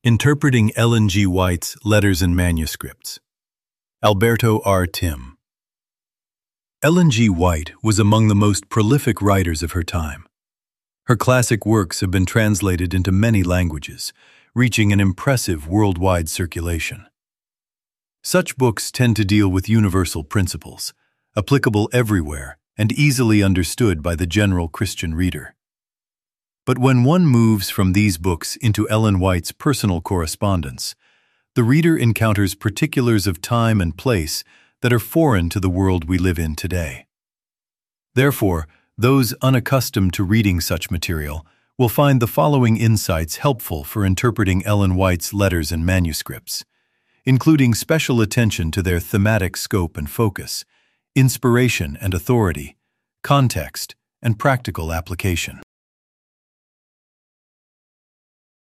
Interpreting Ellen G. White's Letters and Manuscripts. Alberto R. Tim. Ellen G. White was among the most prolific writers of her time. Her classic works have been translated into many languages, reaching an impressive worldwide circulation. Such books tend to deal with universal principles, applicable everywhere and easily understood by the general Christian reader. But when one moves from these books into Ellen White's personal correspondence, the reader encounters particulars of time and place that are foreign to the world we live in today. Therefore, those unaccustomed to reading such material will find the following insights helpful for interpreting Ellen White's letters and manuscripts, including special attention to their thematic scope and focus, inspiration and authority, context, and practical application.